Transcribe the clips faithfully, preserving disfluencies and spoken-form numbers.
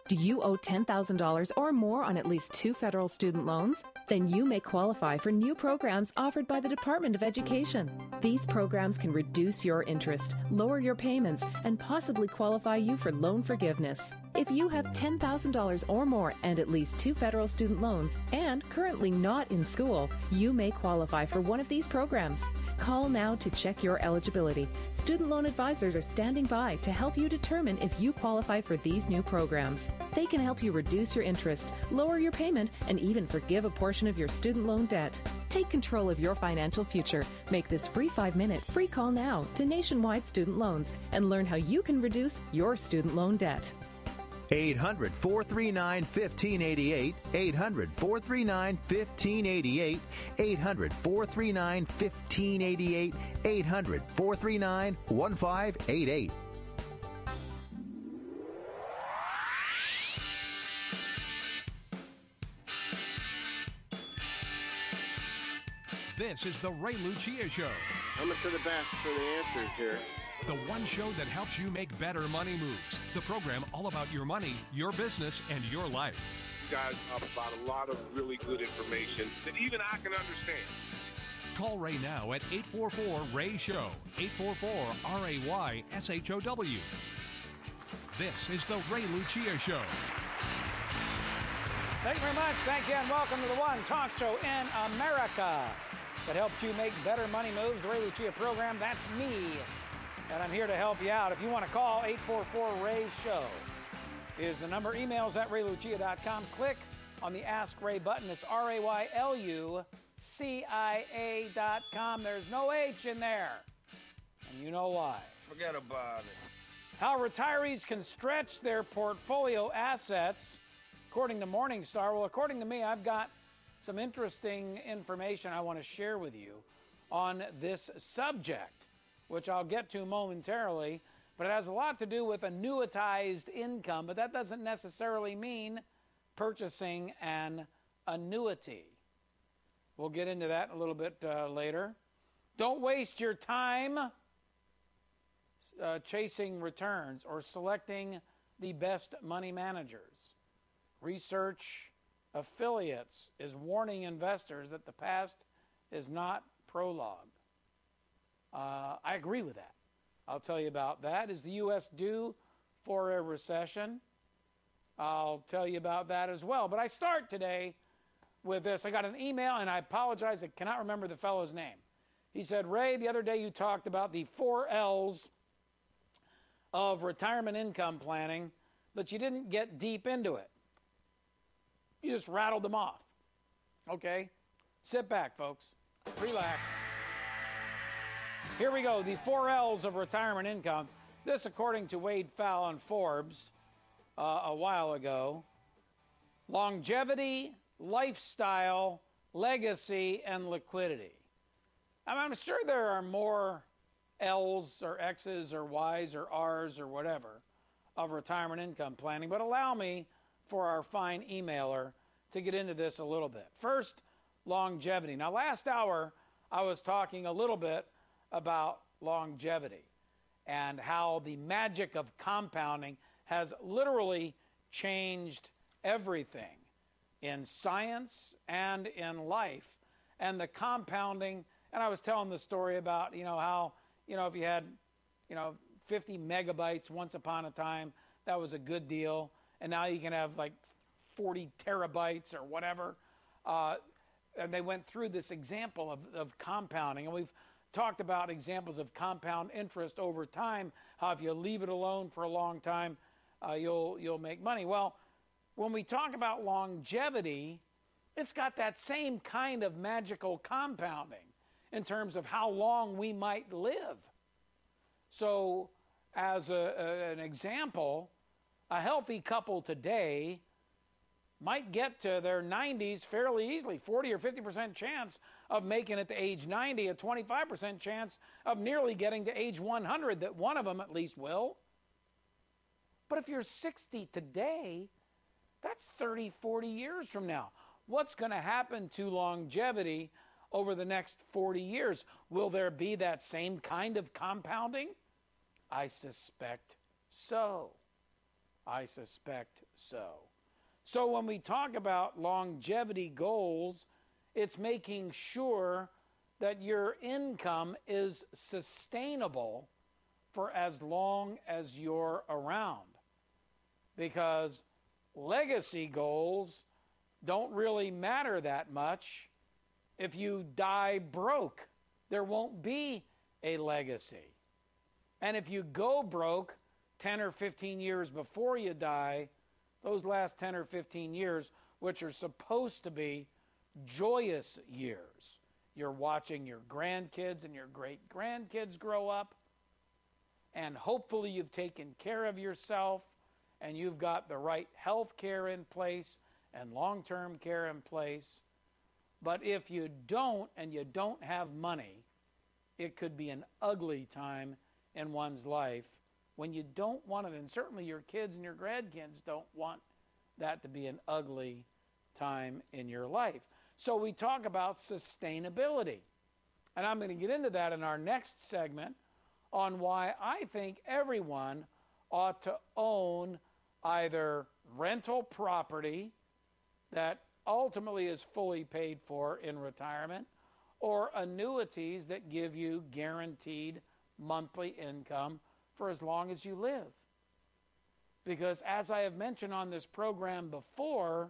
Do you owe ten thousand dollars or more on at least two federal student loans? Then you may qualify for new programs offered by the Department of Education. These programs can reduce your interest, lower your payments, and possibly qualify you for loan forgiveness. If you have ten thousand dollars or more and at least two federal student loans and currently not in school, you may qualify for one of these programs. Call now to check your eligibility. Student loan advisors are standing by to help you determine if you qualify for these new programs. They can help you reduce your interest, lower your payment, and even forgive a portion of your student loan debt. Take control of your financial future. Make this free five-minute free call now to Nationwide Student Loans and learn how you can reduce your student loan debt. eight hundred, four three nine, one five eight eight, eight hundred, four three nine, one five eight eight, eight hundred, four three nine, one five eight eight, eight hundred, four three nine, one five eight eight. This is the Ray Lucia Show. Coming to the best for the answers here. The one show that helps you make better money moves. The program all about your money, your business, and your life. You guys talk about a lot of really good information that even I can understand. Call Ray now at eight four four, R A Y, SHOW, eight four four, R A Y, S H O W. This is the Ray Lucia Show. Thank you very much. Thank you, and welcome to the one talk show in America that helps you make better money moves. The Ray Lucia program, that's me. And I'm here to help you out. If you want to call, eight four four, R A Y, SHOW is the number. Emails at ray lucia dot com. Click on the Ask Ray button. It's R A Y L U C I A dot com. There's no H in there. And you know why. Forget about it. How retirees can stretch their portfolio assets, according to Morningstar. Well, according to me, I've got some interesting information I want to share with you on this subject, which I'll get to momentarily, but it has a lot to do with annuitized income, but that doesn't necessarily mean purchasing an annuity. We'll get into that a little bit uh, later. Don't waste your time uh, chasing returns or selecting the best money managers. Research Affiliates is warning investors that the past is not prologue. Uh, I agree with that. I'll tell you about that. Is the U S due for a recession? I'll tell you about that as well. But I start today with this. I got an email, and I apologize, I cannot remember the fellow's name. He said, Ray, the other day you talked about the four L's of retirement income planning, but you didn't get deep into it. You just rattled them off. Okay? Sit back, folks. Relax. Here we go. The four L's of retirement income. This, according to Wade Pfau on Forbes uh, a while ago. Longevity, lifestyle, legacy, and liquidity. I'm sure there are more L's or X's or Y's or R's or whatever of retirement income planning, but allow me, for our fine emailer, to get into this a little bit. First, longevity. Now, last hour, I was talking a little bit about longevity and how the magic of compounding has literally changed everything in science and in life. And the compounding, and I was telling the story about, you know, how, you know, if you had, you know, fifty megabytes once upon a time, that was a good deal. And now you can have like forty terabytes or whatever. Uh, and they went through this example of, of compounding. And we've talked about examples of compound interest over time, how if you leave it alone for a long time, uh, you'll, you'll make money. Well, when we talk about longevity, it's got that same kind of magical compounding in terms of how long we might live. So as a, a, an example, a healthy couple today might get to their nineties fairly easily, forty or fifty percent chance of making it to age ninety, a twenty-five percent chance of nearly getting to age one hundred, that one of them at least will. But if you're sixty today, that's thirty, forty years from now. What's going to happen to longevity over the next forty years? Will there be that same kind of compounding? I suspect so. I suspect so. So when we talk about longevity goals, it's making sure that your income is sustainable for as long as you're around. Because legacy goals don't really matter that much. If you die broke, there won't be a legacy. And if you go broke ten or fifteen years before you die, those last ten or fifteen years, which are supposed to be joyous years, you're watching your grandkids and your great-grandkids grow up, and hopefully you've taken care of yourself and you've got the right health care in place and long-term care in place. But if you don't and you don't have money, it could be an ugly time in one's life when you don't want it. And certainly your kids and your grandkids don't want that to be an ugly time in your life. So we talk about sustainability. And I'm going to get into that in our next segment on why I think everyone ought to own either rental property that ultimately is fully paid for in retirement, or annuities that give you guaranteed monthly income for as long as you live. Because as I have mentioned on this program before,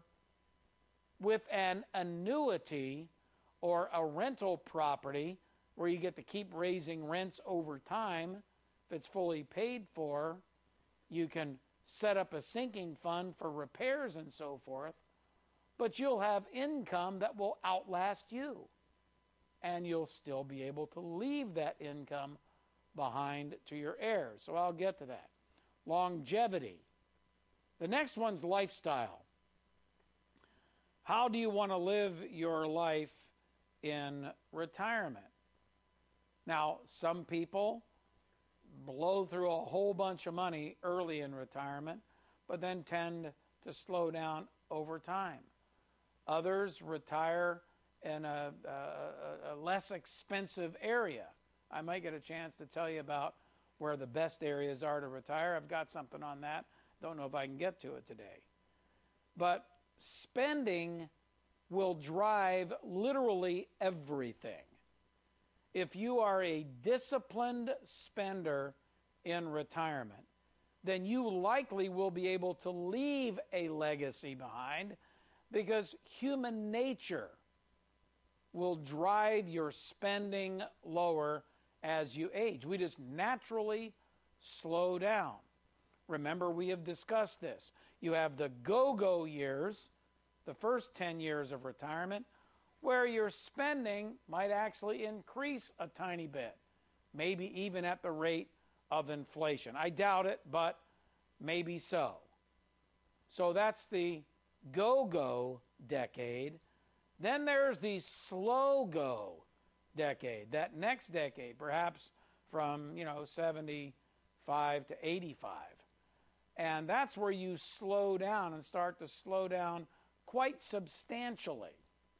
with an annuity or a rental property where you get to keep raising rents over time, if it's fully paid for, you can set up a sinking fund for repairs and so forth, but you'll have income that will outlast you, and you'll still be able to leave that income behind to your heirs. So I'll get to that. Longevity. The next one's lifestyle. How do you want to live your life in retirement? Now, some people blow through a whole bunch of money early in retirement, but then tend to slow down over time. Others retire in a, a, a less expensive area. I might get a chance to tell you about where the best areas are to retire. I've got something on that. Don't know if I can get to it today. But spending will drive literally everything. If you are a disciplined spender in retirement, then you likely will be able to leave a legacy behind, because human nature will drive your spending lower as you age. We just naturally slow down. Remember, we have discussed this. You have the go-go years, the first ten years of retirement, where your spending might actually increase a tiny bit, maybe even at the rate of inflation. I doubt it, but maybe so. So that's the go-go decade. Then there's the slow-go decade, that next decade, perhaps from, you know, seventy-five to eighty-five. And that's where you slow down and start to slow down quite substantially.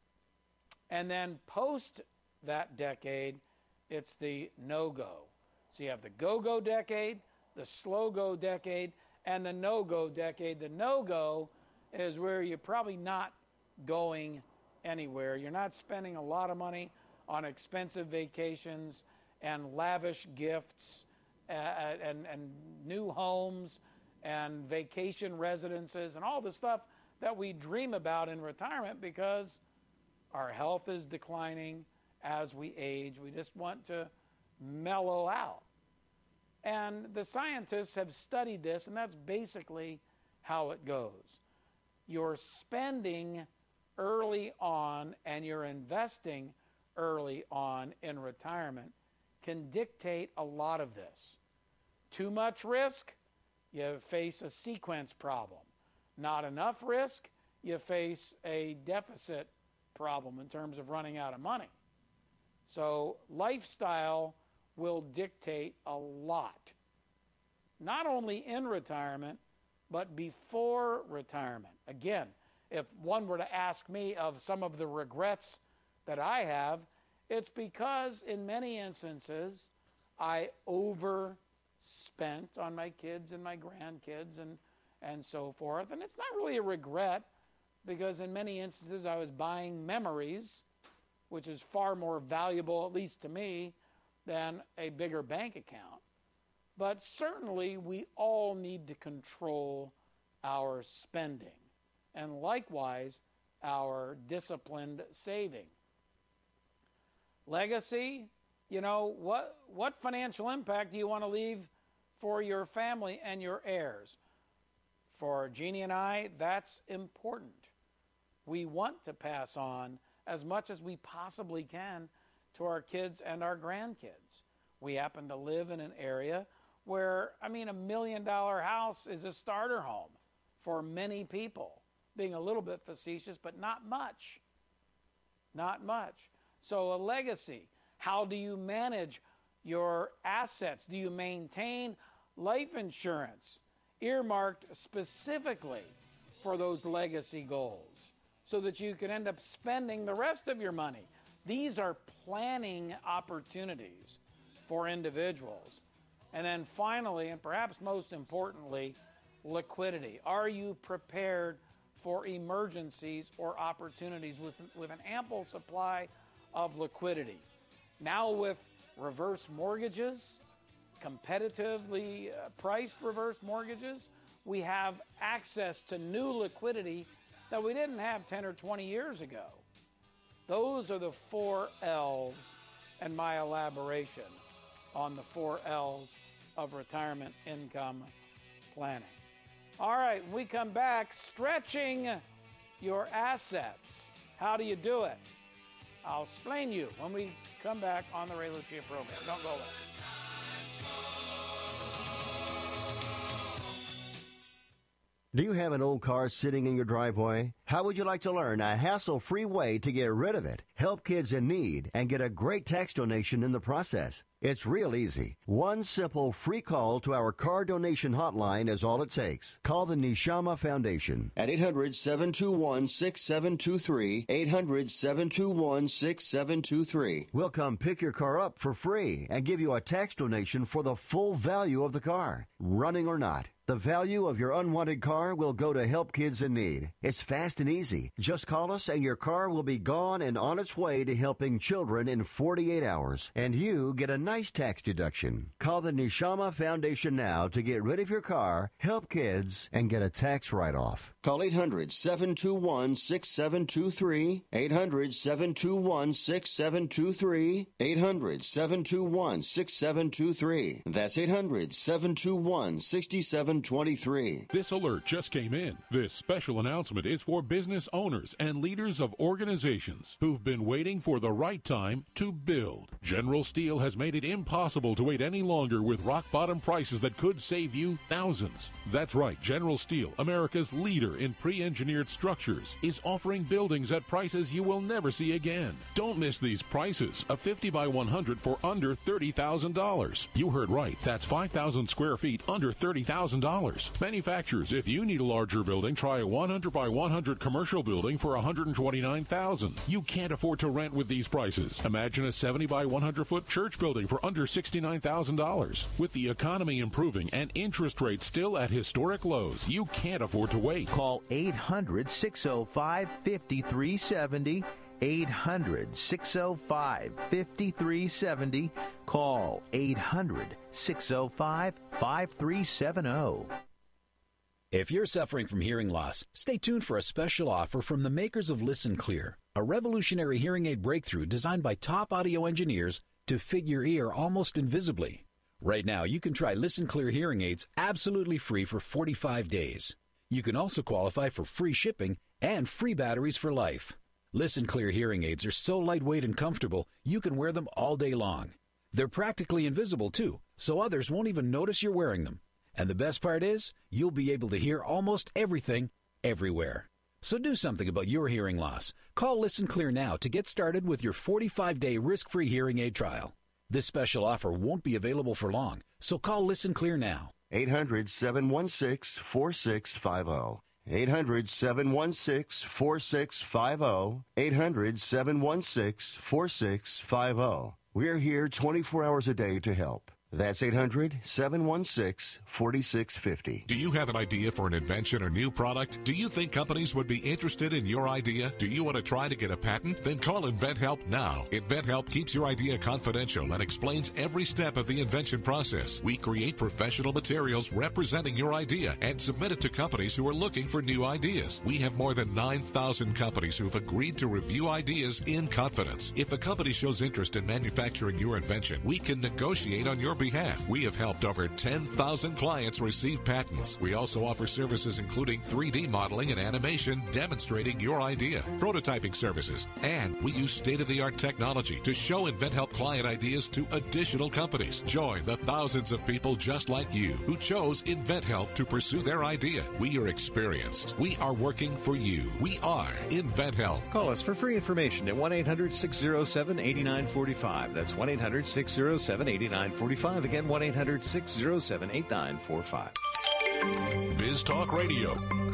And then post that decade, it's the no-go. So you have the go-go decade, the slow-go decade, and the no-go decade. The no-go is where you're probably not going anywhere. You're not spending a lot of money on expensive vacations and lavish gifts and, and, and new homes and vacation residences and all the stuff that we dream about in retirement, because our health is declining as we age. We just want to mellow out. And the scientists have studied this, and that's basically how it goes. Your spending early on and your investing early on in retirement can dictate a lot of this. Too much risk, you face a sequence problem. Not enough risk, you face a deficit problem in terms of running out of money. So lifestyle will dictate a lot, not only in retirement, but before retirement. Again, if one were to ask me of some of the regrets that I have, it's because in many instances I overspent on my kids and my grandkids and, and so forth. And it's not really a regret, because in many instances I was buying memories, which is far more valuable, at least to me, than a bigger bank account. But certainly we all need to control our spending, and likewise our disciplined saving. Legacy, you know, what, what financial impact do you want to leave for your family and your heirs? For Jeannie and I, that's important. We want to pass on as much as we possibly can to our kids and our grandkids. We happen to live in an area where, I mean, a million dollar house is a starter home for many people, being a little bit facetious, but not much. Not much. So a legacy, how do you manage your assets? Do you maintain life insurance earmarked specifically for those legacy goals so that you can end up spending the rest of your money? These are planning opportunities for individuals. And then finally, and perhaps most importantly, liquidity. Are you prepared for emergencies or opportunities with, with an ample supply of liquidity? Now with reverse mortgages, competitively priced reverse mortgages, we have access to new liquidity that we didn't have ten or twenty years ago. Those are the four L's and my elaboration on the four L's of retirement income planning. All right, when we come back, stretching your assets. How do you do it? I'll explain you when we come back on the Ray Lucia program. Don't go away. Do you have an old car sitting in your driveway? How would you like to learn a hassle-free way to get rid of it, help kids in need, and get a great tax donation in the process? It's real easy. One simple free call to our car donation hotline is all it takes. Call the Neshama Foundation at eight hundred, seven two one, six seven two three, eight hundred, seven two one, six seven two three. We'll come pick your car up for free and give you a tax donation for the full value of the car, running or not. The value of your unwanted car will go to help kids in need. It's fast and easy. Just call us and your car will be gone and on its way to helping children in forty-eight hours. And you get a nice tax deduction. Call the Neshama Foundation now to get rid of your car, help kids, and get a tax write-off. Call eight hundred, seven two one, six seven two three, eight hundred, seven two one, six seven two three, eight hundred, seven two one, six seven two three. That's eight hundred, seven two one, six seven two three. This alert just came in. This special announcement is for business owners and leaders of organizations who've been waiting for the right time to build. General Steel has made it impossible to wait any longer with rock-bottom prices that could save you thousands. That's right, General Steel, America's leader in pre-engineered structures, is offering buildings at prices you will never see again. Don't miss these prices. A fifty by one hundred for under thirty thousand dollars. You heard right. That's five thousand square feet under thirty thousand dollars. Manufacturers, if you need a larger building, try a one hundred by one hundred commercial building for one hundred twenty-nine thousand dollars. You can't afford to rent with these prices. Imagine a seventy by one hundred foot church building for under sixty-nine thousand dollars. With the economy improving and interest rates still at historic lows, you can't afford to wait. Call eight hundred, six oh five, five three seven oh. eight hundred, six oh five, five three seven oh. Call eight hundred, six oh five, five three seven oh. If you're suffering from hearing loss, stay tuned for a special offer from the makers of Listen Clear, a revolutionary hearing aid breakthrough designed by top audio engineers to fit your ear almost invisibly. Right now, you can try Listen Clear hearing aids absolutely free for forty-five days. You can also qualify for free shipping and free batteries for life. Listen Clear hearing aids are so lightweight and comfortable, you can wear them all day long. They're practically invisible, too, so others won't even notice you're wearing them. And the best part is, you'll be able to hear almost everything, everywhere. So do something about your hearing loss. Call Listen Clear now to get started with your forty-five day risk-free hearing aid trial. This special offer won't be available for long, so call Listen Clear now. eight hundred, seven one six, four six five zero. eight hundred, seven one six, four six five zero. eight hundred, seven one six, four six five zero. We're here twenty-four hours a day to help. That's eight hundred, seven one six, four six five zero. Do you have an idea for an invention or new product? Do you think companies would be interested in your idea? Do you want to try to get a patent? Then call InventHelp now. InventHelp keeps your idea confidential and explains every step of the invention process. We create professional materials representing your idea and submit it to companies who are looking for new ideas. We have more than nine thousand companies who've agreed to review ideas in confidence. If a company shows interest in manufacturing your invention, we can negotiate on your behalf. We have helped over ten thousand clients receive patents. We also offer services including three D modeling and animation demonstrating your idea, prototyping services, and we use state-of-the-art technology to show InventHelp client ideas to additional companies. Join the thousands of people just like you who chose InventHelp to pursue their idea. We are experienced. We are working for you. We are InventHelp. Call us for free information at one eight hundred, six oh seven, eight nine four five. That's one eight hundred, six oh seven, eight nine four five. Again, one eight hundred, six oh seven, eight nine four five. Biz Talk Radio.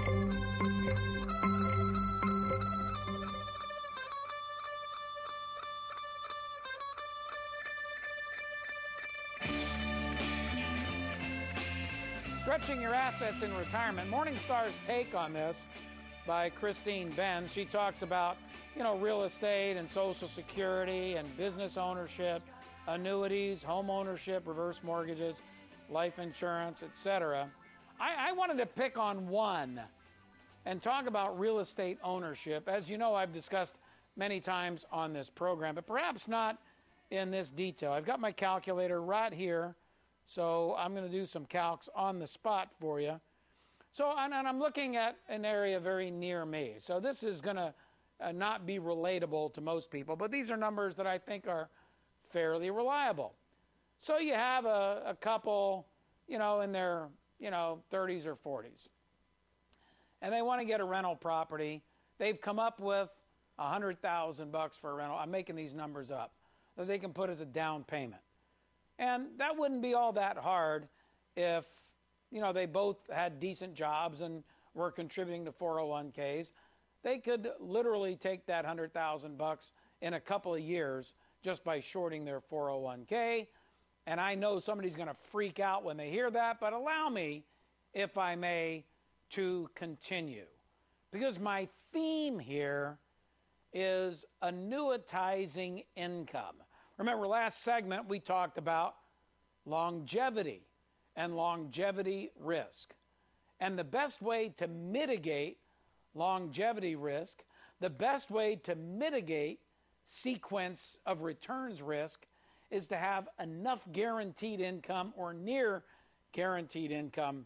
Stretching your assets in retirement. Morningstar's take on this by Christine Benz. She talks about, you know, real estate and Social Security and business ownership, annuities, home ownership, reverse mortgages, life insurance, et cetera. I, I wanted to pick on one and talk about real estate ownership. As you know, I've discussed many times on this program, but perhaps not in this detail. I've got my calculator right here, so I'm going to do some calcs on the spot for you. So, and, and I'm looking at an area very near me. So this is going to uh, not be relatable to most people, but these are numbers that I think are fairly reliable. So you have a, a couple, you know, in their, you know, thirties or forties, and they want to get a rental property. They've come up with a hundred thousand bucks for a rental. I'm making these numbers up that they can put as a down payment, and that wouldn't be all that hard if, you know, they both had decent jobs and were contributing to four oh one k's. They could literally take that hundred thousand bucks in a couple of years just by shorting their four oh one k. And I know somebody's going to freak out when they hear that, but allow me, if I may, to continue. Because my theme here is annuitizing income. Remember, last segment we talked about longevity and longevity risk. And the best way to mitigate longevity risk, the best way to mitigate sequence of returns risk is to have enough guaranteed income or near guaranteed income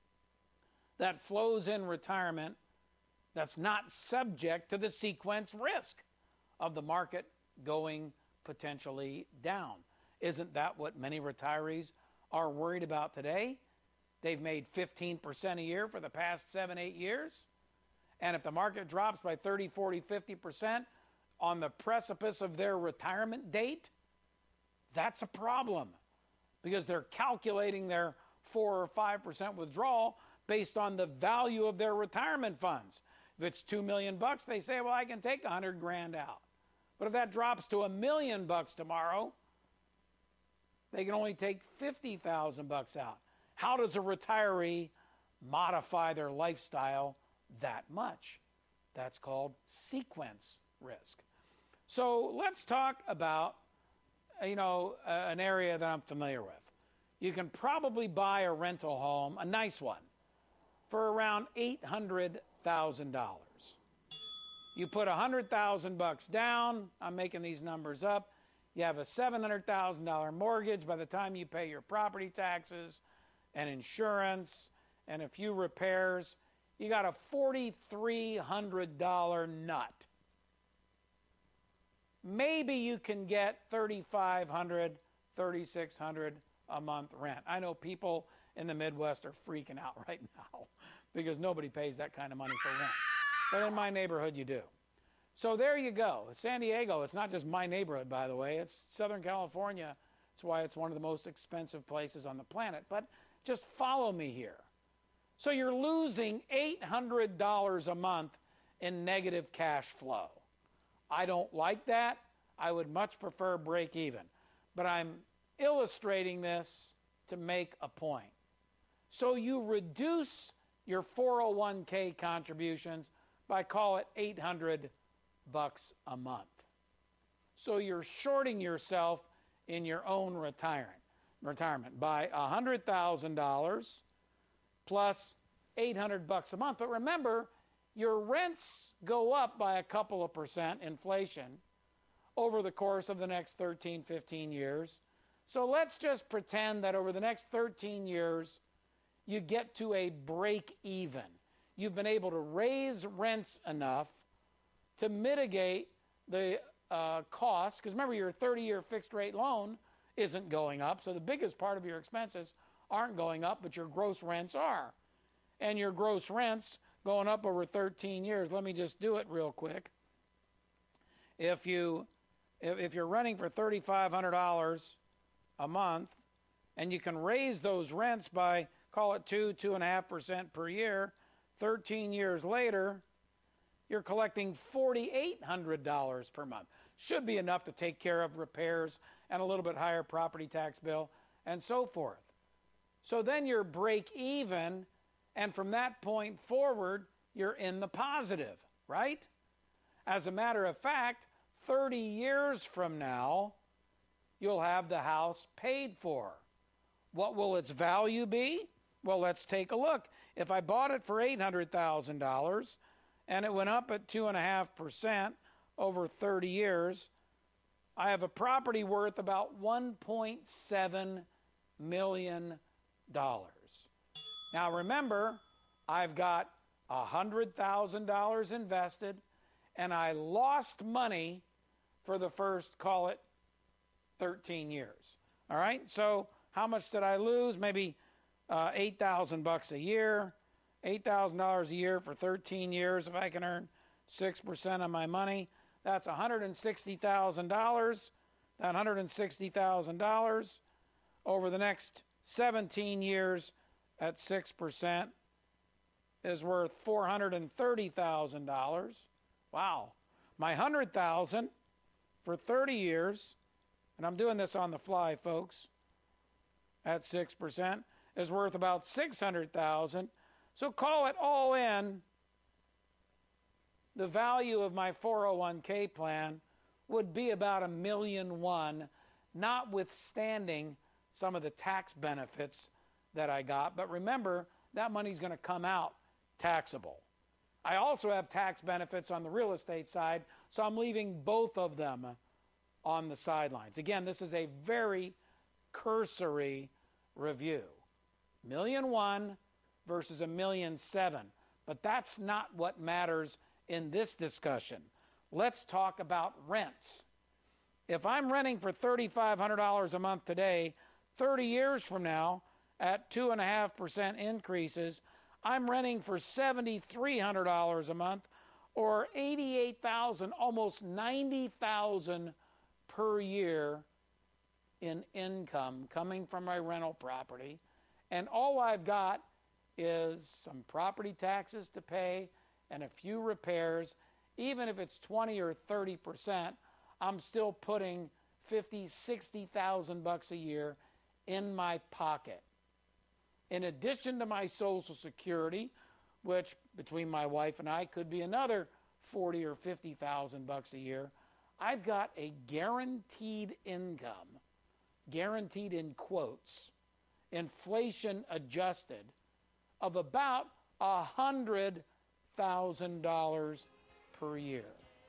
that flows in retirement that's not subject to the sequence risk of the market going potentially down. Isn't that what many retirees are worried about today? They've made fifteen percent a year for the past seven, eight years. And if the market drops by thirty, forty, fifty percent on the precipice of their retirement date, that's a problem, because they're calculating their four or five percent withdrawal based on the value of their retirement funds. If it's two million bucks, they say, well, I can take a hundred grand out. But if that drops to a million bucks tomorrow, they can only take fifty thousand bucks out. How does a retiree modify their lifestyle that much? That's called sequence risk. So let's talk about, you know, uh, an area that I'm familiar with. You can probably buy a rental home, a nice one, for around eight hundred thousand dollars. You put one hundred thousand bucks down. I'm making these numbers up. You have a seven hundred thousand dollars mortgage. By the time you pay your property taxes and insurance and a few repairs, you got a four thousand three hundred dollars nut. Maybe you can get three thousand five hundred dollars, three thousand six hundred dollars a month rent. I know people in the Midwest are freaking out right now because nobody pays that kind of money for rent. But in my neighborhood, you do. So there you go. San Diego, it's not just my neighborhood, by the way. It's Southern California. That's why it's one of the most expensive places on the planet. But just follow me here. So you're losing eight hundred dollars a month in negative cash flow. I don't like that. I would much prefer break even. But I'm illustrating this to make a point. So you reduce your four oh one k contributions by, call it, eight hundred bucks a month. So you're shorting yourself in your own retirement, retirement by one hundred thousand dollars plus eight hundred bucks a month. But remember, your rents go up by a couple of percent inflation over the course of the next thirteen, fifteen years. So let's just pretend that over the next thirteen years, you get to a break even. You've been able to raise rents enough to mitigate the uh, cost, because remember, your thirty-year fixed rate loan isn't going up, so the biggest part of your expenses aren't going up, but your gross rents are. And your gross rents going up over thirteen years, let me just do it real quick. If, you, if, if you're renting for three thousand five hundred dollars a month, and you can raise those rents by, call it two, two and a half percent per year, thirteen years later, you're collecting four thousand eight hundred dollars per month. Should be enough to take care of repairs and a little bit higher property tax bill and so forth. So then you're break even, and from that point forward, you're in the positive, right? As a matter of fact, thirty years from now, you'll have the house paid for. What will its value be? Well, let's take a look. If I bought it for eight hundred thousand dollars and it went up at two point five percent over thirty years, I have a property worth about one point seven million dollars. Now remember, I've got one hundred thousand dollars invested, and I lost money for the first, call it, thirteen years. All right, so how much did I lose? Maybe uh, eight thousand bucks a year, eight thousand dollars a year for thirteen years. If I can earn six percent of my money, that's one hundred sixty thousand dollars. That one hundred sixty thousand dollars over the next seventeen years at six percent is worth four hundred thirty thousand dollars. Wow. My one hundred thousand dollars for thirty years, and I'm doing this on the fly, folks, at six percent, is worth about six hundred thousand dollars. So call it all in, the value of my four oh one k plan would be about a million one, notwithstanding some of the tax benefits that I got. But remember, that money's going to come out taxable. I also have tax benefits on the real estate side, so I'm leaving both of them on the sidelines. Again, this is a very cursory review. Million one versus a million seven. But that's not what matters in this discussion. Let's talk about rents. If I'm renting for three thousand five hundred dollars a month today, thirty years from now, at two point five percent increases, I'm renting for seven thousand three hundred dollars a month, or eighty-eight thousand dollars, almost ninety thousand dollars per year in income coming from my rental property. And all I've got is some property taxes to pay and a few repairs. Even if it's twenty or thirty percent, I'm still putting fifty, sixty thousand bucks a year in my pocket. In addition to my Social Security, which between my wife and I could be another forty or fifty thousand bucks a year, I've got a guaranteed income, guaranteed in quotes, inflation adjusted, of about a hundred thousand dollars per year.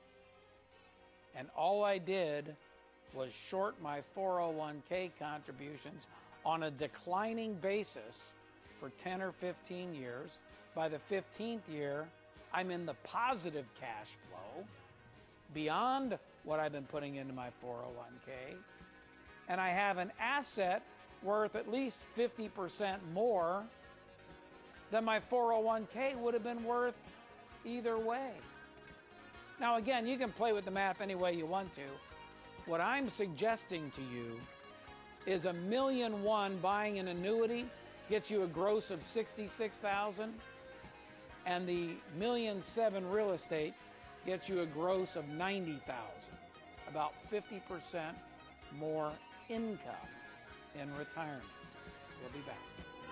And all I did was short my four oh one k contributions on a declining basis for ten or fifteen years. By the fifteenth year, I'm in the positive cash flow beyond what I've been putting into my four oh one k. And I have an asset worth at least fifty percent more than my four oh one k would have been worth either way. Now again, you can play with the math any way you want to. What I'm suggesting to you is a million one buying an annuity gets you a gross of sixty-six thousand, and the million seven real estate gets you a gross of ninety thousand, about fifty percent more income. in retirement. We'll be back.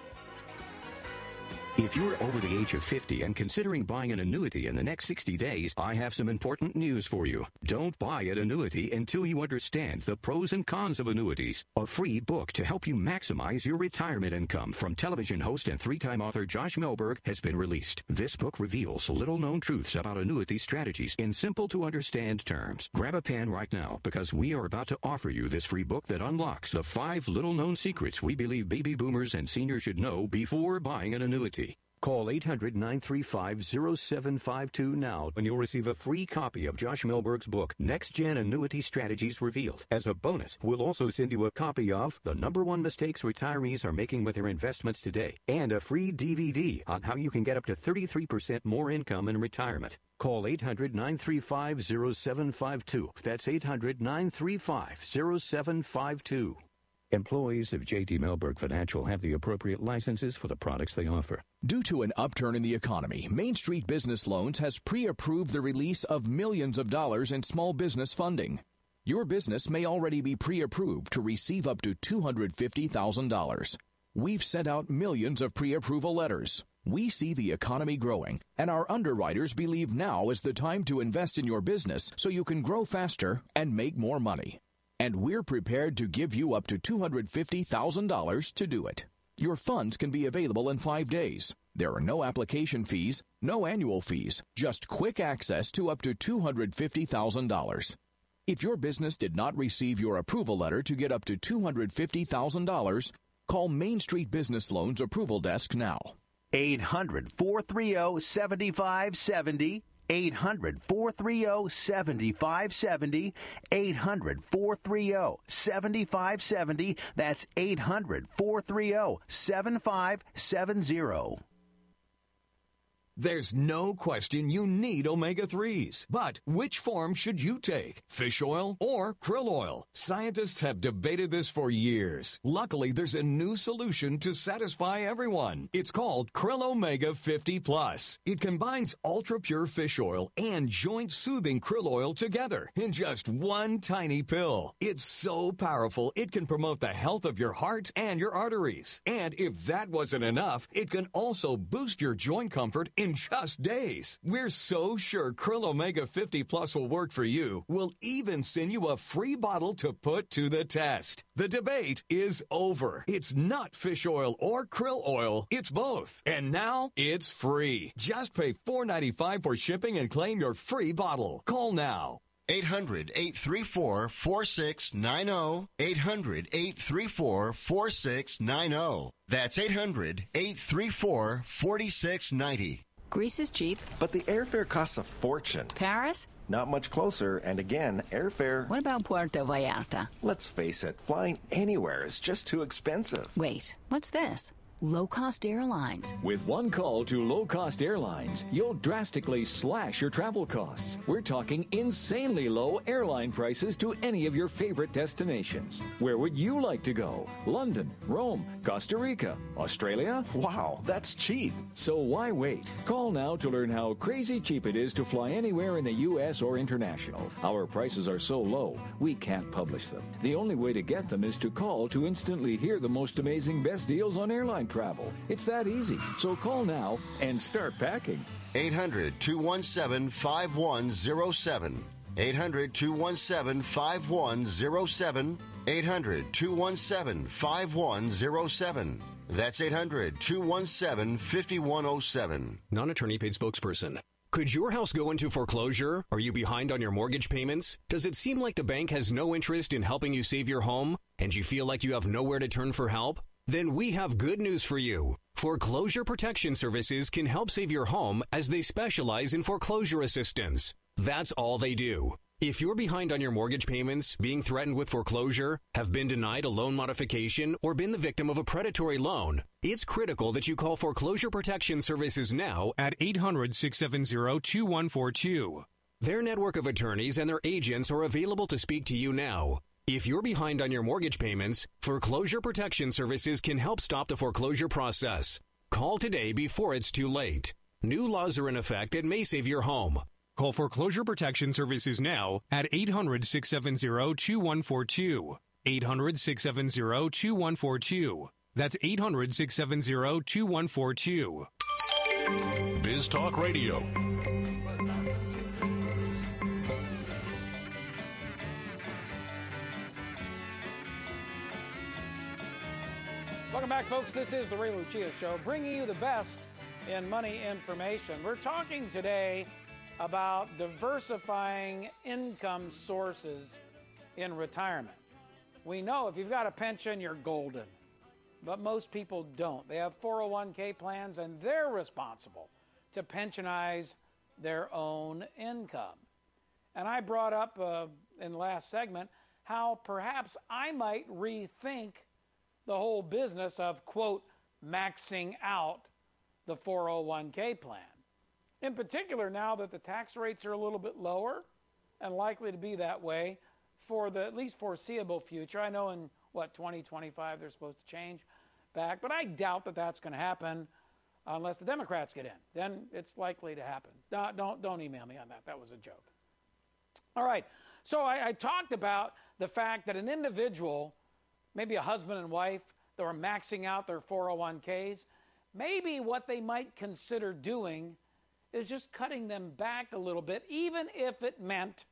If you're over the age of fifty and considering buying an annuity in the next sixty days, I have some important news for you. Don't buy an annuity until you understand the pros and cons of annuities. A free book to help you maximize your retirement income from television host and three-time author Josh Melberg has been released. This book reveals little-known truths about annuity strategies in simple-to-understand terms. Grab a pen right now because we are about to offer you this free book that unlocks the five little-known secrets we believe baby boomers and seniors should know before buying an annuity. Call eight hundred, nine three five, zero seven five two now and you'll receive a free copy of Josh Melberg's book, Next Gen Annuity Strategies Revealed. As a bonus, we'll also send you a copy of The Number One Mistakes Retirees Are Making with Their Investments Today and a free D V D on how you can get up to thirty-three percent more income in retirement. Call eight hundred, nine three five, zero seven five two. That's eight hundred, nine three five, zero seven five two. Employees of J T Melberg Financial have the appropriate licenses for the products they offer. Due to an upturn in the economy, Main Street Business Loans has pre-approved the release of millions of dollars in small business funding. Your business may already be pre-approved to receive up to two hundred fifty thousand dollars. We've sent out millions of pre-approval letters. We see the economy growing, and our underwriters believe now is the time to invest in your business so you can grow faster and make more money. And we're prepared to give you up to two hundred fifty thousand dollars to do it. Your funds can be available in five days. There are no application fees, no annual fees, just quick access to up to two hundred fifty thousand dollars. If your business did not receive your approval letter to get up to two hundred fifty thousand dollars, call Main Street Business Loans Approval Desk now. eight hundred, four three zero, seven five seven zero. eight hundred, four three zero, seven five seven zero. eight hundred, four three zero, seven five seven zero. That's eight hundred, four three zero, seven five seven zero. There's no question you need omega threes. But which form should you take? Fish oil or krill oil? Scientists have debated this for years. Luckily, there's a new solution to satisfy everyone. It's called Krill Omega fifty plus. It combines ultra-pure fish oil and joint-soothing krill oil together in just one tiny pill. It's so powerful, it can promote the health of your heart and your arteries. And if that wasn't enough, it can also boost your joint comfort in just days. We're so sure Krill Omega fifty plus will work for you. We'll even send you a free bottle to put to the test. The debate is over. It's not fish oil or krill oil. It's both. And now it's free. Just pay four dollars and ninety-five cents for shipping and claim your free bottle. Call now. eight hundred, eight three four, four six nine zero. eight hundred, eight three four, four six nine zero. That's eight hundred, eight three four, four six nine zero. Greece is cheap. But the airfare costs a fortune. Paris? Not much closer, and again, airfare... What about Puerto Vallarta? Let's face it, flying anywhere is just too expensive. Wait, what's this? Low-cost airlines. With one call to low-cost airlines, you'll drastically slash your travel costs. We're talking insanely low airline prices to any of your favorite destinations. Where would you like to go? London, Rome, Costa Rica, Australia? Wow, that's cheap. So why wait? Call now to learn how crazy cheap it is to fly anywhere in the U S or international. Our prices are so low, we can't publish them. The only way to get them is to call to instantly hear the most amazing best deals on airline travel. It's that easy. So call now and start packing. eight hundred, two one seven, five one zero seven. eight hundred, two one seven, five one zero seven. eight hundred, two one seven, five one zero seven. That's eight hundred, two one seven, five one zero seven. Non-attorney paid spokesperson. Could your house go into foreclosure? Are you behind on your mortgage payments? Does it seem like the bank has no interest in helping you save your home? And you feel like you have nowhere to turn for help? Then we have good news for you. Foreclosure Protection Services can help save your home as they specialize in foreclosure assistance. That's all they do. If you're behind on your mortgage payments, being threatened with foreclosure, have been denied a loan modification, or been the victim of a predatory loan, it's critical that you call Foreclosure Protection Services now at eight hundred, six seven zero, two one four two. Their network of attorneys and their agents are available to speak to you now. If you're behind on your mortgage payments, Foreclosure Protection Services can help stop the foreclosure process. Call today before it's too late. New laws are in effect that may save your home. Call Foreclosure Protection Services now at eight hundred, six seven zero, two one four two. eight hundred, six seven zero, two one four two. That's eight hundred, six seven zero, two one four two. Biz Talk Radio. Welcome back, folks. This is the Ray Lucia Show, bringing you the best in money information. We're talking today about diversifying income sources in retirement. We know if you've got a pension, you're golden, but most people don't. They have four oh one k plans, and they're responsible to pensionize their own income. And I brought up uh, in the last segment how perhaps I might rethink the whole business of, quote, maxing out the four oh one k plan. In particular, now that the tax rates are a little bit lower and likely to be that way for the at least foreseeable future. I know in, what, twenty twenty-five they're supposed to change back, but I doubt that that's going to happen unless the Democrats get in. Then it's likely to happen. Don't, don't, don't email me on that. That was a joke. All right. So I, I talked about the fact that an individual, maybe a husband and wife, that are maxing out their four oh one k's, maybe what they might consider doing is just cutting them back a little bit, even if it meant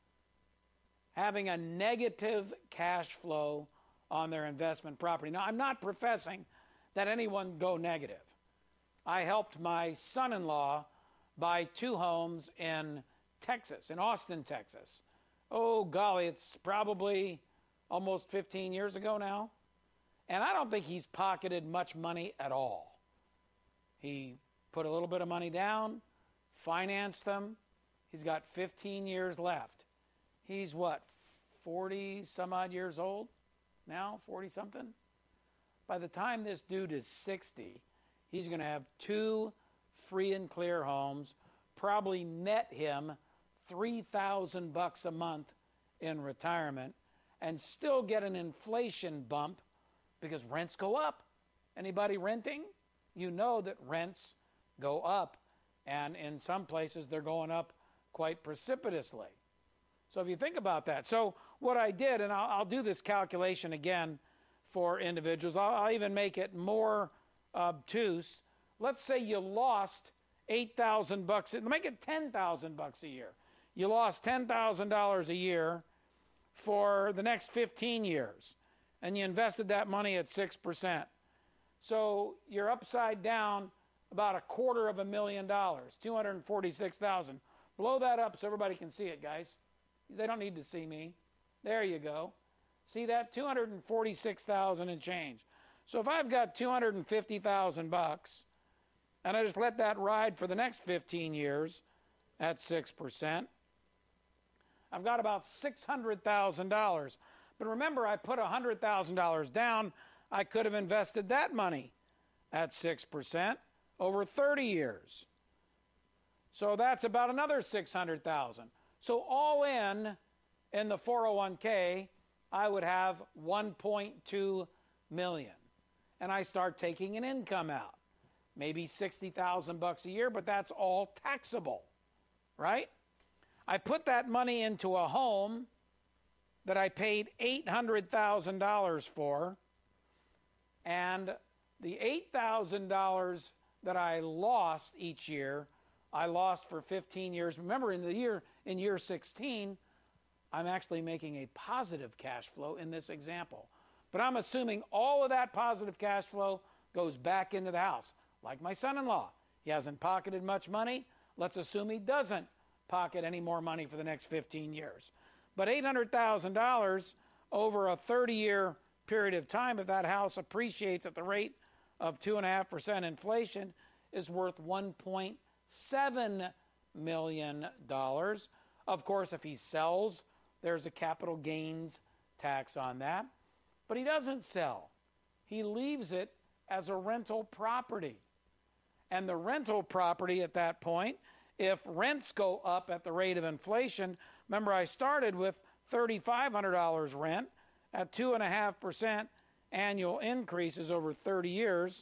having a negative cash flow on their investment property. Now, I'm not professing that anyone go negative. I helped my son-in-law buy two homes in Texas, in Austin, Texas. Oh, golly, it's probably almost fifteen years ago now. And I don't think he's pocketed much money at all. He put a little bit of money down, financed them. He's got fifteen years left. He's what, forty some odd years old now, forty something? By the time this dude is sixty, he's going to have two free and clear homes, probably net him three thousand bucks a month in retirement, and still get an inflation bump because rents go up. Anybody renting? You know that rents go up, and in some places they're going up quite precipitously. So if you think about that. So what I did, and I'll, I'll do this calculation again for individuals. I'll, I'll even make it more obtuse. Let's say you lost eight thousand bucks. Make it ten thousand bucks a year. You lost ten thousand dollars a year for the next fifteen years, and you invested that money at six percent. So you're upside down about a quarter of a million dollars, two hundred forty-six thousand dollars. Blow that up so everybody can see it, guys. They don't need to see me. There you go. See that? two hundred forty-six thousand dollars and change. So if I've got two hundred fifty thousand bucks, and I just let that ride for the next fifteen years at six percent, I've got about six hundred thousand dollars. But remember, I put one hundred thousand dollars down. I could have invested that money at six percent over thirty years. So that's about another six hundred thousand dollars. So all in, in the four oh one k, I would have one point two million dollars. And I start taking an income out. Maybe sixty thousand bucks a year, but that's all taxable, right? I put that money into a home that I paid eight hundred thousand dollars for, and the eight thousand dollars that I lost each year, I lost for fifteen years. Remember, in the year in year sixteen, I'm actually making a positive cash flow in this example. But I'm assuming all of that positive cash flow goes back into the house. Like my son-in-law. He hasn't pocketed much money. Let's assume he doesn't pocket any more money for the next fifteen years. But eight hundred thousand dollars over a thirty-year period of time, if that house appreciates at the rate of two point five percent inflation, is worth one point seven million dollars. Of course, if he sells, there's a capital gains tax on that. But he doesn't sell. He leaves it as a rental property. And the rental property at that point, if rents go up at the rate of inflation, remember I started with three thousand five hundred dollars rent at two point five percent annual increases over thirty years.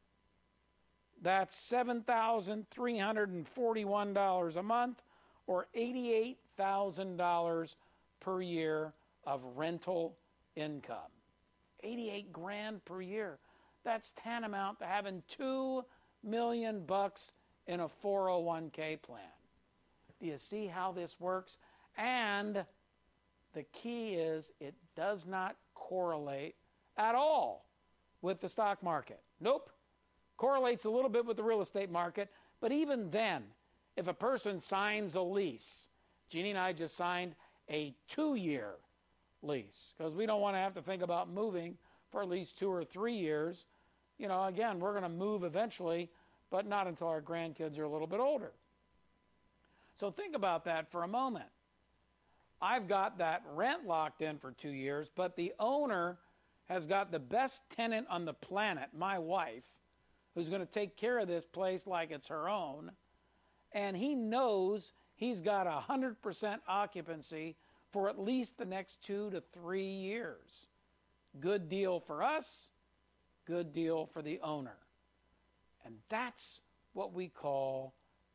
That's seven thousand three hundred forty-one dollars a month, or eighty-eight thousand dollars per year of rental income. eighty-eight grand per year. That's tantamount to having two million bucks in a four oh one k plan. Do you see how this works? And the key is it does not correlate at all with the stock market. Nope. Correlates a little bit with the real estate market, but even then, if a person signs a lease, Jeannie and I just signed a two-year lease because we don't want to have to think about moving for at least two or three years. You know, again, we're going to move eventually, but not until our grandkids are a little bit older. So think about that for a moment. I've got that rent locked in for two years, but the owner has got the best tenant on the planet, my wife, who's going to take care of this place like it's her own, and he knows he's got one hundred percent occupancy for at least the next two to three years. Good deal for us, good deal for the owner. And that's what we call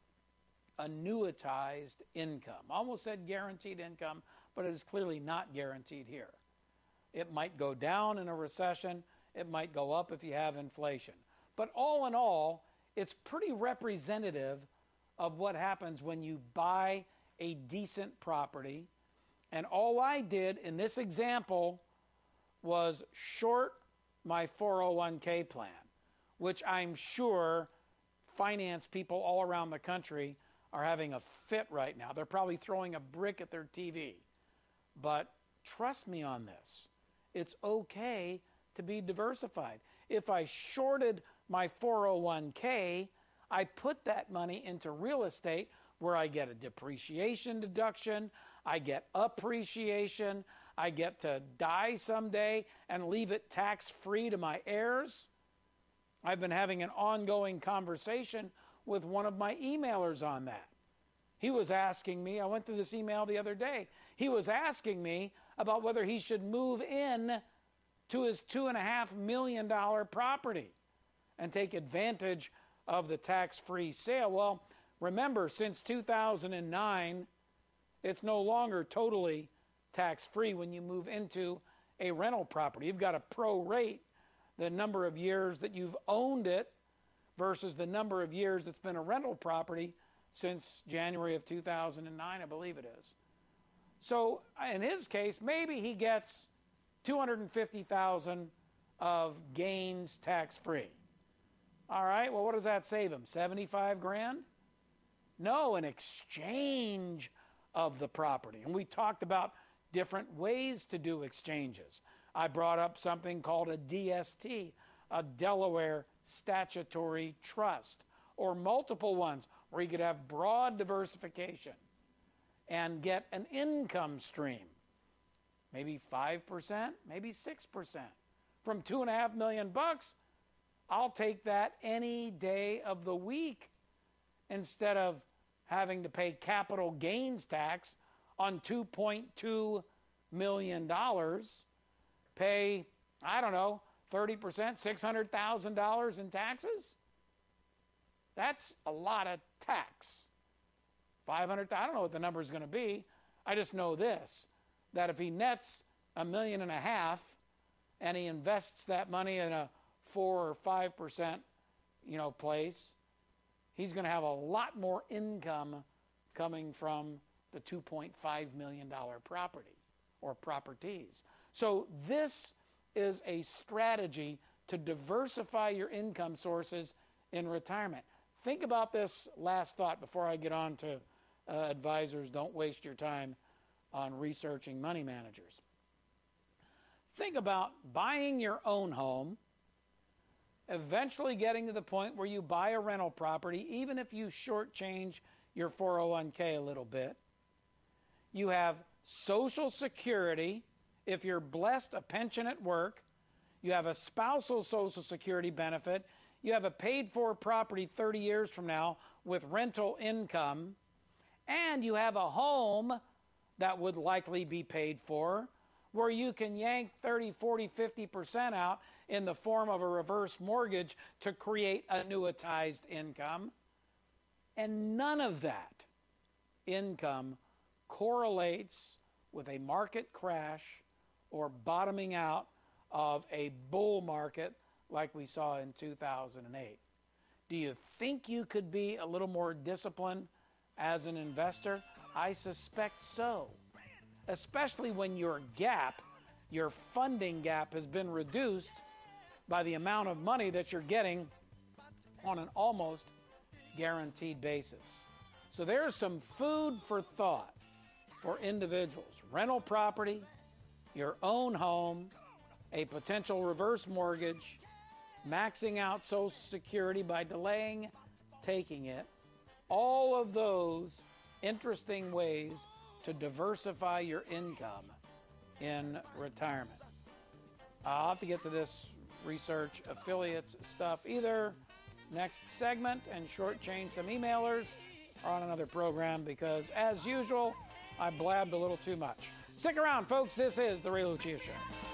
annuitized income. Almost said guaranteed income, but it is clearly not guaranteed here. It might go down in a recession. It might go up if you have inflation. But all in all, it's pretty representative of what happens when you buy a decent property. And all I did in this example was short my four oh one k plan, which I'm sure finance people all around the country are having a fit right now. They're probably throwing a brick at their T V. But trust me on this. It's okay to be diversified. If I shorted my four oh one k, I put that money into real estate where I get a depreciation deduction, I get appreciation, I get to die someday and leave it tax-free to my heirs. I've been having an ongoing conversation with one of my emailers on that. He was asking me, I went through this email the other day, he was asking me about whether he should move in to his two and a half million dollar property and take advantage of the tax-free sale. Well, remember, since two thousand nine, it's no longer totally tax-free when you move into a rental property. You've got to prorate the number of years that you've owned it versus the number of years it's been a rental property since January of two thousand nine, I believe it is. So in his case, maybe he gets two hundred fifty thousand dollars of gains tax-free. All right, well, what does that save him? seventy-five grand? No, an exchange of the property. And we talked about different ways to do exchanges. I brought up something called a D S T, a Delaware Statutory Trust, or multiple ones where you could have broad diversification and get an income stream, maybe five percent, maybe six percent. From two and a half million bucks, I'll take that any day of the week instead of having to pay capital gains tax on two point two million dollars, pay, I don't know, thirty percent, six hundred thousand dollars in taxes. That's a lot of tax. five hundred thousand dollars, I don't know what the number is going to be. I just know this, that if he nets a million and a half and he invests that money in a four or five percent, you know, place, he's going to have a lot more income coming from the two point five million dollars property or properties. So this is a strategy to diversify your income sources in retirement. Think about this last thought before I get on to uh, advisors. Don't waste your time on researching money managers. Think about buying your own home, eventually getting to the point where you buy a rental property, even if you shortchange your four oh one k a little bit. You have Social Security, if you're blessed, a pension at work. You have a spousal Social Security benefit. You have a paid-for property thirty years from now with rental income. And you have a home that would likely be paid for, where you can yank thirty, forty, fifty percent out in the form of a reverse mortgage to create annuitized income. And none of that income correlates with a market crash or bottoming out of a bull market like we saw in two thousand eight. Do you think you could be a little more disciplined as an investor? I suspect so, especially when your gap, your funding gap, has been reduced by the amount of money that you're getting on an almost guaranteed basis. So there's some food for thought for individuals. Rental property, your own home, a potential reverse mortgage, maxing out Social Security by delaying taking it, all of those interesting ways to diversify your income in retirement. I'll have to get to this research affiliates stuff either next segment and shortchange some emailers or on another program because, as usual, I blabbed a little too much. Stick around, folks. This is The Ray Lucia Show.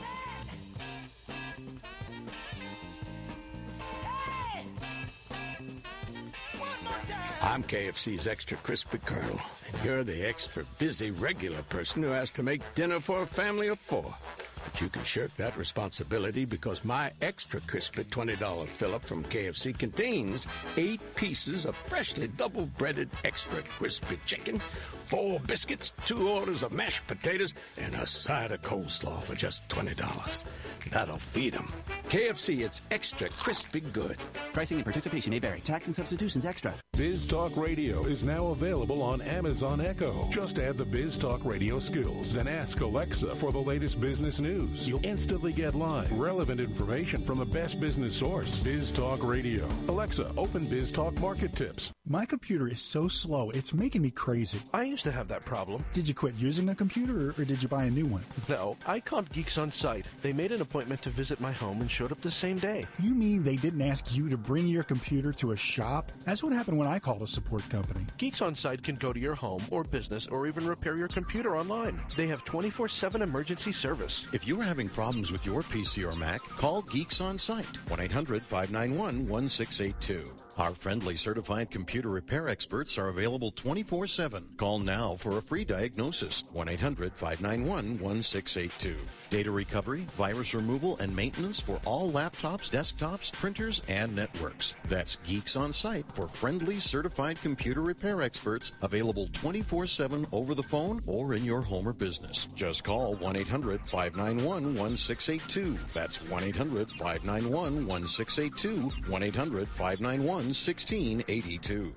I'm K F C's Extra Crispy Colonel, and you're the extra busy regular person who has to make dinner for a family of four. But you can shirk that responsibility because my Extra Crispy twenty dollar fill-up from K F C contains eight pieces of freshly double-breaded extra crispy chicken, four biscuits, two orders of mashed potatoes, and a side of coleslaw for just twenty dollars. That'll feed them. K F C, it's extra crispy good. Pricing and participation may vary. Tax and substitutions extra. Biz Talk Radio is now available on Amazon Echo. Just add the Biz Talk Radio skills, then ask Alexa for the latest business news. You'll instantly get live, relevant information from the best business source. Biz Talk Radio. Alexa, open Biz Talk Market Tips. My computer is so slow, it's making me crazy. I used to have that problem. Did you quit using a computer, or, or did you buy a new one? No, I called Geeks On Site. They made an appointment to visit my home and showed up the same day. You mean they didn't ask you to bring your computer to a shop? That's what happened when I called a support company. Geeks On Site can go to your home or business or even repair your computer online. They have twenty-four seven emergency service. If you are having problems with your P C or Mac, call Geeks On Site, one eight hundred five nine one one six eight two. Our friendly certified computer repair experts are available twenty-four seven. Call now for a free diagnosis, one eight hundred five nine one one six eight two. Data recovery, virus removal, and maintenance for all laptops, desktops, printers, and networks. That's Geeks On Site for friendly certified computer repair experts, available twenty-four seven over the phone or in your home or business. Just call one eight hundred five nine one one six eight two. That's one eight hundred five nine one one six eight two, one eight hundred five nine one one six eight two.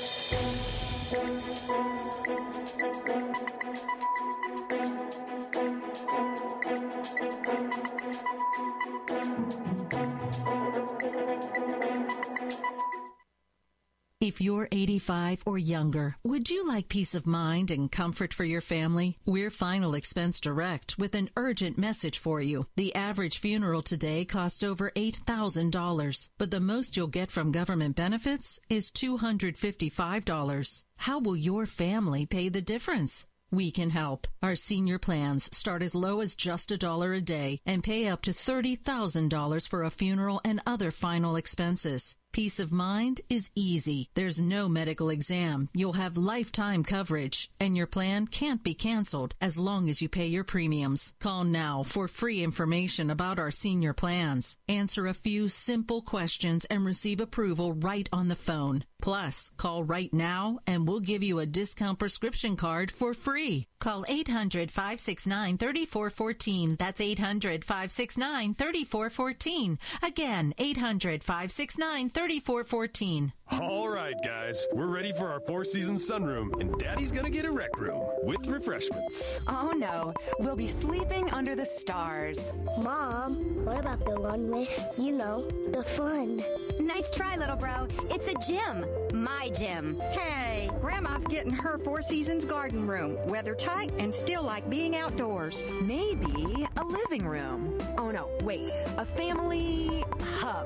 If you're eighty-five or younger, would you like peace of mind and comfort for your family? We're Final Expense Direct with an urgent message for you. The average funeral today costs over eight thousand dollars, but the most you'll get from government benefits is two hundred fifty-five dollars. How will your family pay the difference? We can help. Our senior plans start as low as just a dollar a day and pay up to thirty thousand dollars for a funeral and other final expenses. Peace of mind is easy. There's no medical exam. You'll have lifetime coverage, and your plan can't be canceled as long as you pay your premiums. Call now for free information about our senior plans. Answer a few simple questions and receive approval right on the phone. Plus, call right now and we'll give you a discount prescription card for free. Call eight hundred five six nine three four one four. That's eight hundred five six nine three four one four. Again, eight hundred five six nine three four one four. All right, guys, we're ready for our Four Seasons sunroom, and Daddy's gonna get a rec room with refreshments. Oh no, we'll be sleeping under the stars. Mom, what about the one with, you know, the fun? Nice try, little bro. It's a gym. My gym. Hey, Grandma's getting her Four Seasons garden room. Weather tight and still like being outdoors. Maybe a living room. Oh no, wait, a family hub.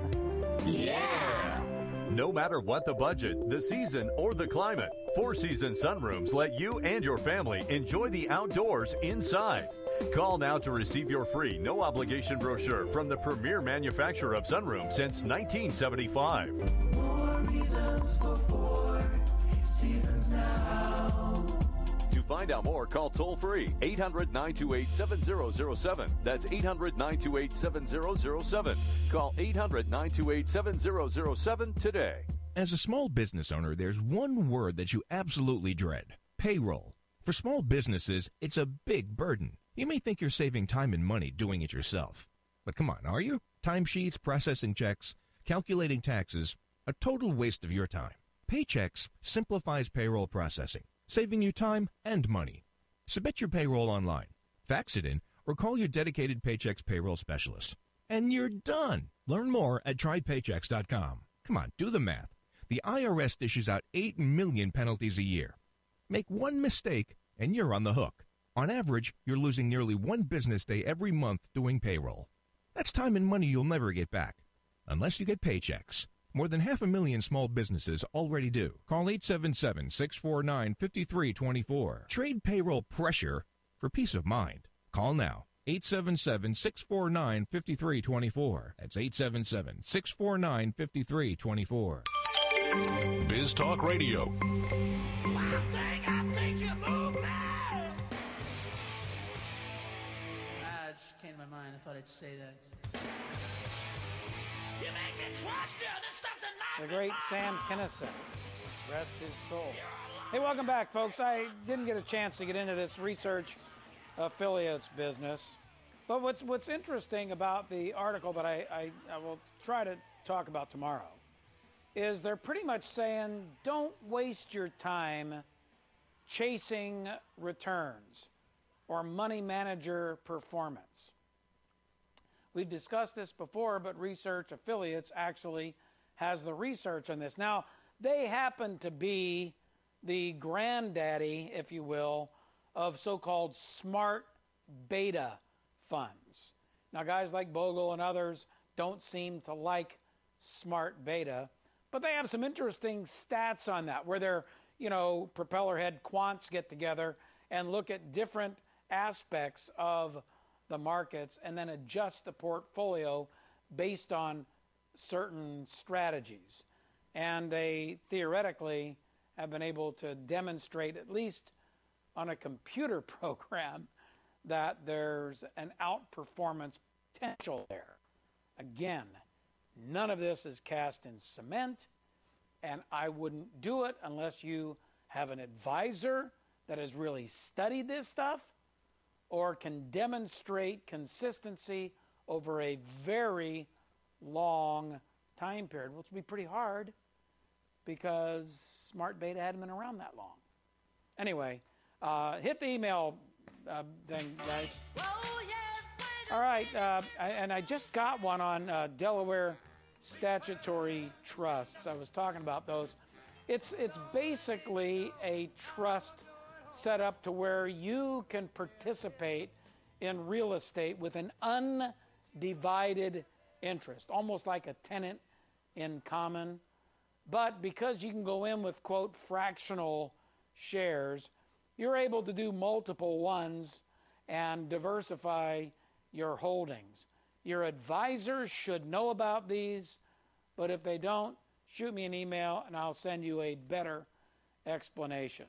Yeah! No matter what the budget, the season, or the climate, Four Seasons Sunrooms let you and your family enjoy the outdoors inside. Call now to receive your free, no-obligation brochure from the premier manufacturer of sunrooms since nineteen seventy-five. More reasons for Four Seasons now. To find out more, call toll-free eight hundred, nine two eight, seven zero zero seven. That's eight hundred, nine two eight, seven zero zero seven. Call eight hundred, nine two eight, seven zero zero seven today. As a small business owner, there's one word that you absolutely dread: payroll. For small businesses, it's a big burden. You may think you're saving time and money doing it yourself. But come on, are you? Timesheets, processing checks, calculating taxes, a total waste of your time. Paychex simplifies payroll processing, saving you time and money. Submit your payroll online, fax it in, or call your dedicated Paychex payroll specialist. And you're done. Learn more at try paychex dot com. Come on, do the math. The I R S dishes out eight million penalties a year. Make one mistake, and you're on the hook. On average, you're losing nearly one business day every month doing payroll. That's time and money you'll never get back, unless you get Paychex. More than half a million small businesses already do. Call eight seven seven, six four nine, five three two four. Trade payroll pressure for peace of mind. Call now. eight seven seven, six four nine, five three two four. That's eight seven seven, six four nine, five three two four. Biz Talk Radio. One thing I think you move now. Ah, it just came to my mind. I thought I'd say that. You make me trust you. There's something not The great Sam Kinison. Rest his soul. Hey, welcome back, folks. I didn't get a chance to get into this research affiliates business. But what's what's interesting about the article that I, I, I will try to talk about tomorrow is they're pretty much saying don't waste your time chasing returns or money manager performance. We've discussed this before, but Research Affiliates actually has the research on this. Now, they happen to be the granddaddy, if you will, of so-called smart beta funds. Now, guys like Bogle and others don't seem to like smart beta, but they have some interesting stats on that, where their, you know, propeller head quants get together and look at different aspects of the markets and then adjust the portfolio based on certain strategies. And they theoretically have been able to demonstrate, at least on a computer program, that there's an outperformance potential there. Again, none of this is cast in cement, and I wouldn't do it unless you have an advisor that has really studied this stuff or can demonstrate consistency over a very long time period, which would be pretty hard because smart beta hadn't been around that long. Anyway, uh, hit the email uh, thing, guys. All right, uh, I, and I just got one on uh, Delaware statutory trusts. I was talking about those. It's it's basically a trust set up to where you can participate in real estate with an undivided interest, almost like a tenant in common. But because you can go in with, quote, fractional shares, you're able to do multiple ones and diversify your holdings. Your advisors should know about these, but if they don't, shoot me an email and I'll send you a better explanation.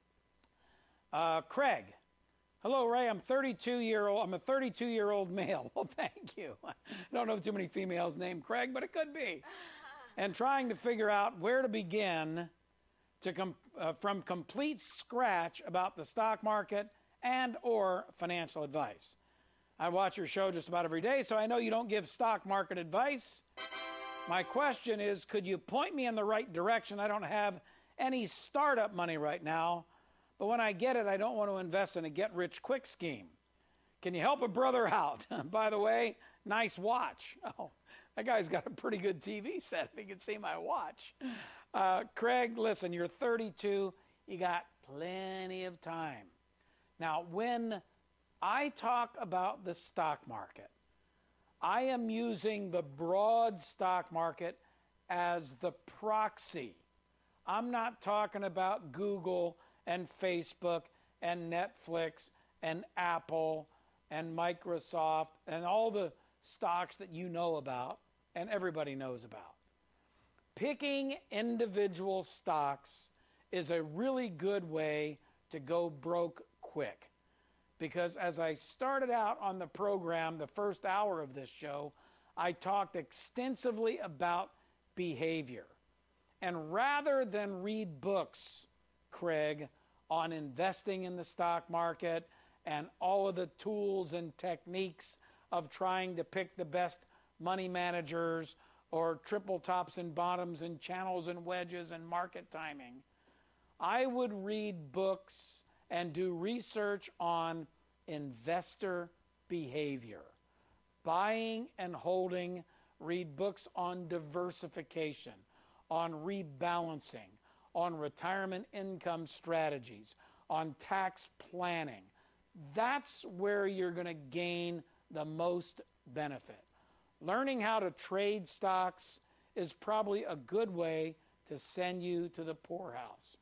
Uh, Craig, hello Ray. I'm thirty-two year old. I'm a thirty-two year old male. Well, thank you. I don't know too many females named Craig, but it could be. And trying to figure out where to begin to com- uh, from complete scratch about the stock market and or financial advice. I watch your show just about every day, so I know you don't give stock market advice. My question is, could you point me in the right direction? I don't have any startup money right now, but when I get it, I don't want to invest in a get-rich-quick scheme. Can you help a brother out? By the way, nice watch. Oh, that guy's got a pretty good T V set if he can see my watch. Uh, Craig, listen, you're thirty-two. You got plenty of time. Now, when I talk about the stock market, I am using the broad stock market as the proxy. I'm not talking about Google and Facebook and Netflix and Apple and Microsoft and all the stocks that you know about and everybody knows about. Picking individual stocks is a really good way to go broke quick. Because as I started out on the program, the first hour of this show, I talked extensively about behavior. And rather than read books, Craig, on investing in the stock market and all of the tools and techniques of trying to pick the best money managers or triple tops and bottoms and channels and wedges and market timing, I would read books and do research on investor behavior, buying and holding, read books on diversification, on rebalancing, on retirement income strategies, on tax planning. That's where you're going to gain the most benefit. Learning how to trade stocks is probably a good way to send you to the poorhouse.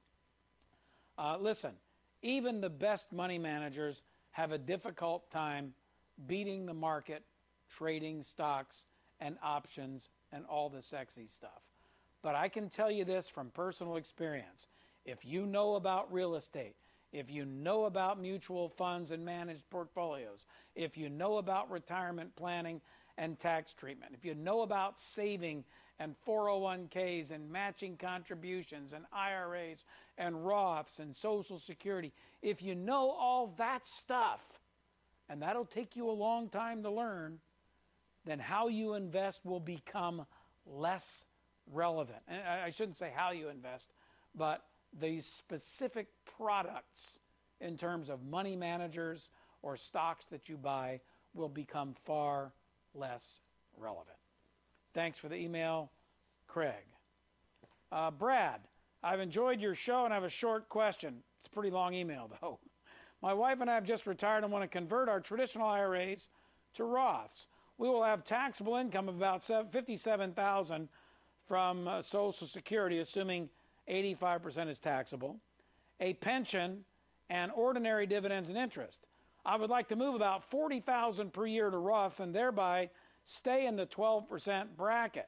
Uh, listen, even the best money managers have a difficult time beating the market, trading stocks and options and all the sexy stuff. But I can tell you this from personal experience. If you know about real estate, if you know about mutual funds and managed portfolios, if you know about retirement planning and tax treatment, if you know about saving and four oh one k's and matching contributions and I R As and Roths and Social Security, if you know all that stuff, and that'll take you a long time to learn, then how you invest will become less relevant. And I shouldn't say how you invest, but the specific products in terms of money managers or stocks that you buy will become far less relevant. Thanks for the email, Craig. Uh, Brad, I've enjoyed your show and I have a short question. It's a pretty long email, though. My wife and I have just retired and want to convert our traditional I R As to Roths. We will have taxable income of about fifty-seven thousand dollars from uh, Social Security, assuming eighty-five percent is taxable, a pension, and ordinary dividends and interest. I would like to move about forty thousand dollars per year to Roths and thereby stay in the twelve percent bracket.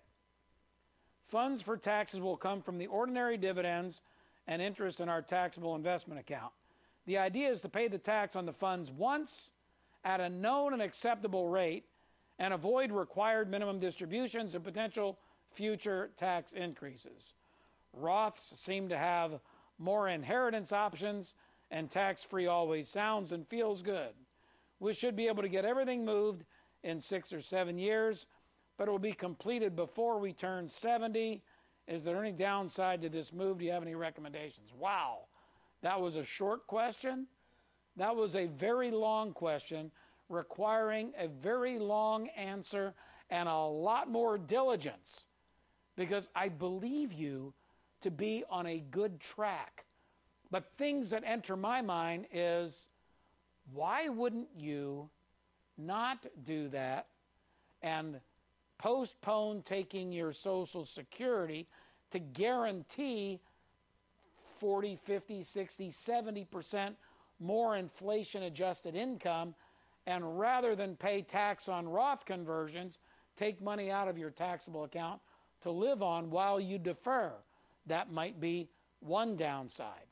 Funds for taxes will come from the ordinary dividends and interest in our taxable investment account. The idea is to pay the tax on the funds once at a known and acceptable rate and avoid required minimum distributions and potential future tax increases. Roths seem to have more inheritance options, and tax-free always sounds and feels good. We should be able to get everything moved in six or seven years, but it will be completed before we turn seventy. Is there any downside to this move? Do you have any recommendations? Wow, that was a short question. That was a very long question requiring a very long answer and a lot more diligence, because I believe you to be on a good track. But things that enter my mind is, why wouldn't you not do that and postpone taking your Social Security to guarantee forty, fifty, sixty, seventy percent more inflation-adjusted income, and rather than pay tax on Roth conversions, take money out of your taxable account to live on while you defer? That might be one downside.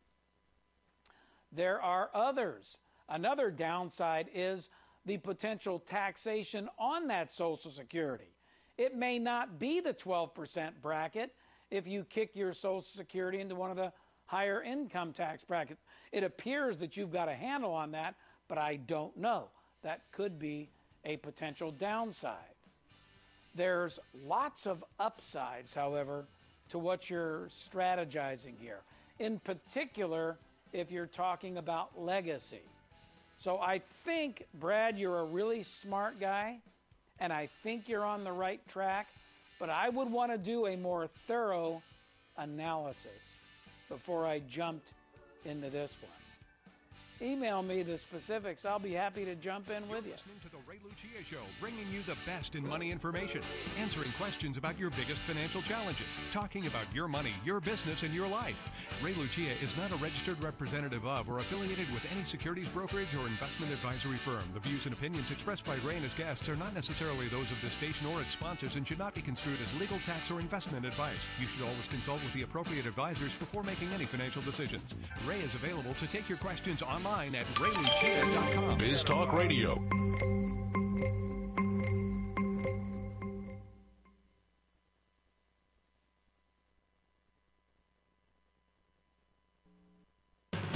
There are others. Another downside is the potential taxation on that Social Security. It may not be the twelve percent bracket if you kick your Social Security into one of the higher income tax brackets. It appears that you've got a handle on that, but I don't know. That could be a potential downside. There's lots of upsides, however, to what you're strategizing here. In particular, if you're talking about legacy. So I think, Brad, you're a really smart guy, and I think you're on the right track, but I would want to do a more thorough analysis before I jumped into this one. email me the specifics. I'll be happy to jump in with you. Listening to the Ray Lucia Show, bringing you the best in money information, answering questions about your biggest financial challenges, talking about your money, your business, and your life. Ray Lucia is not a registered representative of or affiliated with any securities brokerage or investment advisory firm. The views and opinions expressed by Ray and his guests are not necessarily those of this station or its sponsors and should not be construed as legal, tax, or investment advice. You should always consult with the appropriate advisors before making any financial decisions. Ray is available to take your questions online at ray lucia dot com. Biz Talk Radio.